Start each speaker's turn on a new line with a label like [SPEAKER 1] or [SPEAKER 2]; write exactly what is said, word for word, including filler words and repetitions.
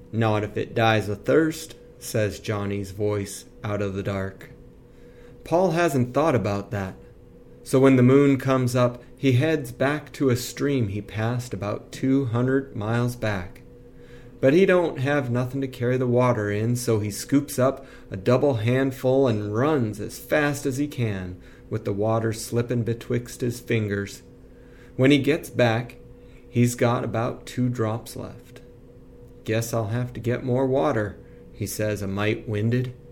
[SPEAKER 1] "Not if it dies of thirst," says Johnny's voice out of the dark. Paul hasn't thought about that. So when the moon comes up, he heads back to a stream he passed about two hundred miles back. But he don't have nothing to carry the water in, so he scoops up a double handful and runs as fast as he can, with the water slipping betwixt his fingers. When he gets back, he's got about two drops left. "Guess I'll have to get more water," he says, a mite winded.